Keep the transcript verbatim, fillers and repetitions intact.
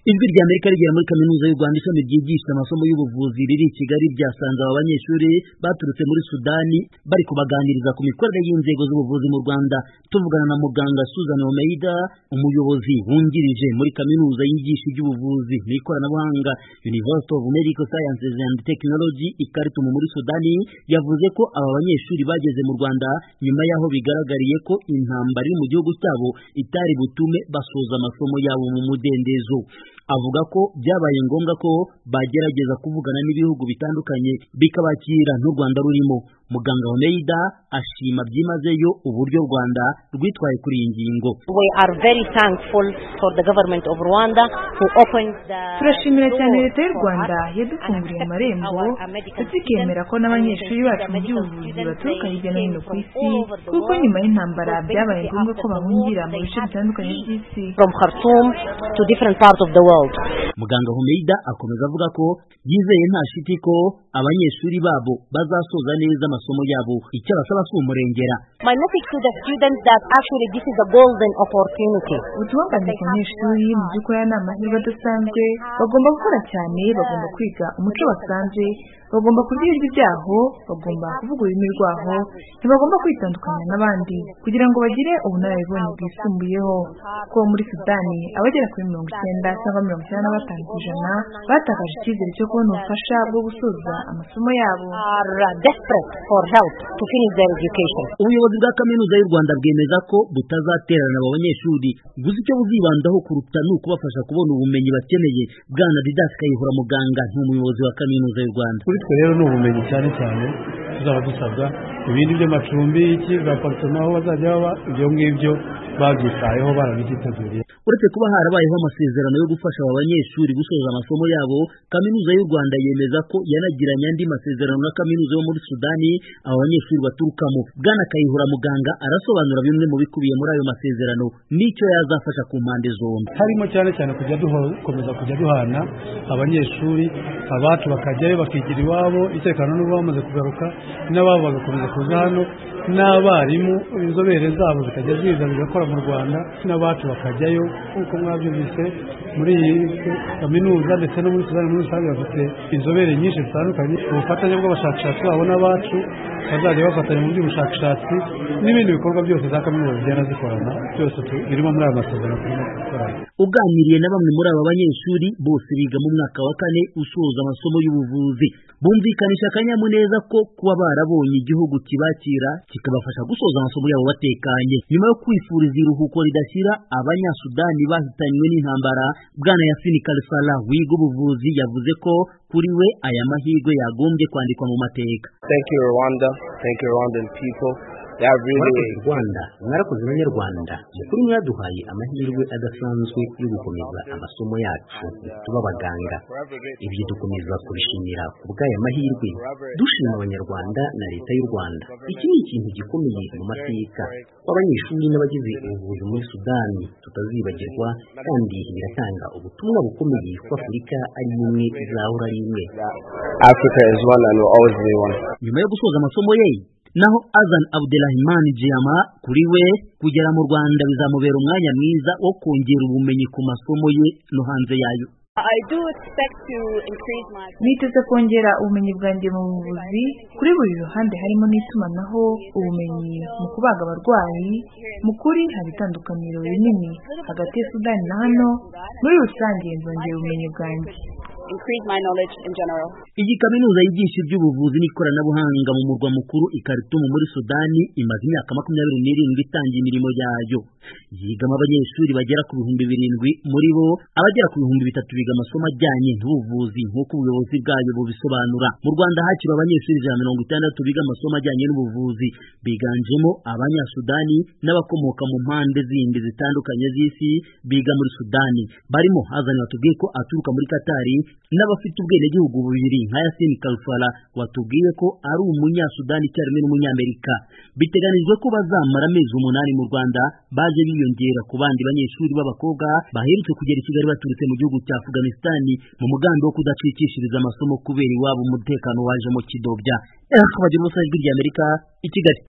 Ijwi rya Amerika rigera muri kaminuza y'u Rwanda ishami ryigisha amasomo y'ubuvuzi riri i Kigali ryasanze aba banyeshuri baturutse muri Sudani bari kubaganiriza ku mikorere y'inzego z'ubuvuzi mu Rwanda. Tuvugana na muganga Susan Omeida, umuyobozi wungirije muri kaminuza yigisha iby'ubuvuzi n'ikoranabuhanga University of Medical Sciences and Technology i Khartoum muri Sudani, yavuze ko aba banyeshuri bageze mu Rwanda nyuma yaho bigaragariye ko intambara iri mu gihugu cyabo itari butume basoza amasomo yabo mu mudendezo. Avuga ko byabaye ngombwa ko bagerageza kuvugana n'ibihugu bitandukanye bikabakira n'u Rwanda rurimo. Muganga Omeida ashima byimazeyo uburyo u Rwanda rwitwaye kuri iyi ngingo. We are very thankful for the government of Rwanda who opened the Turashimira cyane leta y'u Rwanda yadufunguriye amarembo ndetse ikemera ko n'abanyeshuri bacu mu by'ubuvuzi baturuka hirya no hino ku isi, kuko nyuma y'intambara byabaye ngombwa ko bahungira mu bice bitandukanye by'isi from Khartoum to different parts of the world. Muganga Omeida akomeza avuga ko yizeye nta shiti ko abanyeshuri babo bazasoza neza amasomo yabo, icyo basaba si umurengera. My message to the students that actually this is a golden opportunity. Ubutumwa bwanjye ku banyeshuri mu by'ukuri ni amahirwe adasanzwe, bagomba gukora cyane, bagomba kwiga umuco basanzwe, bagomba kurya ibiryo byaho, bagomba kuvuga ururimi rwaho, ntibagomba kwitandukanya n'abandi kugira ngo bagire ubunararibonye bwisumbuyeho. Kuko muri Sudani abagera kuri mirongo icyenda cyangwa mirongo icyenda na batanu ku ijana batakaje icyizere cyo kubona ubufasha bwo gusoza amasomo yabo. Are desperate for help to finish their education. Ubuyobozi bwa kaminuza y'u Rwanda bwemeza ko butazaterana abo banyeshuri, gusa icyo buzibandaho kuruta ni ukubafasha kubona ubumenyi bakeneye. Bwana Didas Kayihura muganga ni umuyobozi wa kaminuza y'u Rwanda. Kuri twe rero ni ubumenyi cyane cyane tuzaba dusabwa, ibindi by'amacumbi iki za apartment aho bazajya baba, ibyo ngibyo babyitayeho barabyiteguriye. Uretse kuba harabayeho amasezerano yo gufasha aba banyeshuri gusoza amasomo yabo, kaminuza y'u Rwanda yemeza ko yanagiranye andi masezerano na kaminuza yo muri Sudani aba banyeshuri baturukamo. Bwana Kayihura muganga arasobanura bimwe mu bikubiye muri ayo masezerano n'icyo yazafasha ku mpande zombi. Harimo cyane cyane kujya dukomeza kujya duhana abanyeshuri, abacu bakajyayo bakigira iwabo, itekano n'ubu bamaze kugaruka, n'ababo bagakomeza kuza hano, n'abarimu inzobere zabo zikajya ziza bigakora mu Rwanda, n'abacu bakajyayo nk'uko mwabyumvise muri iyi kaminuza ndetse no muri Sudani muri rusange bafite inzobere nyinshi zitandukanye. Ubufatanye bw'abashakashatsi babo n'abacu bazajya bafatanya mu by'ubushakashatsi n'ibindi bikorwa byose za kaminuza zigenda zikorana, byose birimo muri aya masezerano turimo gukorana. Uganiriye na bamwe muri aba banyeshuri bose biga mu mwaka wa kane usoza amasomo y'ubuvuzi, bumvikanisha akanyamuneza ko kuba barabonye igihugu kibakira kikabafasha gusoza amasomo yabo batekanye. Nyuma yo kwifuriza iruhuko ridashyira abanyasudani bahitanywe n'intambara, Bwana Yasini Kalifala wiga ubuvuzi yavuze ko kuri we aya mahirwe yagombye kwandikwa mu mateka. Thank you Rwanda, thank you Rwandan people. Murakoze Rwanda, mwarakoze n'Abanyarwanda, mukuru mwaduhaye amahirwe adasanzwe yo gukomeza amasomo yacu tuba abaganga. Ibyo dukomeza kubishimira ku bw'aya mahirwe, dushima Abanyarwanda na leta y'u Rwanda. Iki ni ikintu gikomeye mu mateka w'abanyeshuri n'abagize ubuvuzi muri Sudani tutazibagirwa, kandi biratanga ubutumwa bukomeye ko Afurika ari imwe izahora ari imwe. Africa is one and will always be one. Nyuma yo gusoza amasomo ye, naho Azan Abdelrahman Jiama kuri we kugera mu Rwanda bizamubera umwanya mwiza wo kongera ubumenyi ku masomo ye no hanze yayo. I do expect to increase my Niteze kongera ubumenyi bwanjye mu buvuzi kuri buri ruhande, harimo n'itumanaho, ubumenyi mu kubaga abarwayi. Mu kuri hari itandukaniro rinini hagati ya Sudani na hano. Muri rusange nzongera ubumenyi bwanjye. increase my knowledge in general. Iyi kaminuza yigisha iby'ubuvuzi n'ikoranabuhanga mu murwa mukuru i Khartoum muri Sudani imaze imyaka makumyabiri n'irindwi itangiye imirimo yayo. Yigamo abanyeshuri bagera ku bihumbi birindwi, muri bo abagera ku bihumbi bitatu biga amasomo ajyanye n'ubuvuzi nk'uko ubuyobozi bwayo bubisobanura. Mu Rwanda hakiri abanyeshuri ijana na mirongo itandatu biga amasomo ajyanye n'ubuvuzi, biganjemo abanyasudani n'abakomoka mu mpande zindi zitandukanye z'isi biga muri Sudani. Barimo Hazani watubwiye ko aturuka muri Katari, n'abafite ubwenegihugu bubiri nka Yasini Kalifala watubwiye ko ari umunyasudani cyarimo n'umunyamerika. Biteganijwe ko bazamara amezi umunani mu Rwanda, baje biyongera ku bandi banyeshuri b'abakobwa baherutse kugera i Kigali baturutse mu gihugu cya Afghanistan mu mugambi wo kudacikishiriza amasomo kubera iwabo umutekano waje mu kidobya. Era kubagira umusaje ry'Amerika i Kigali.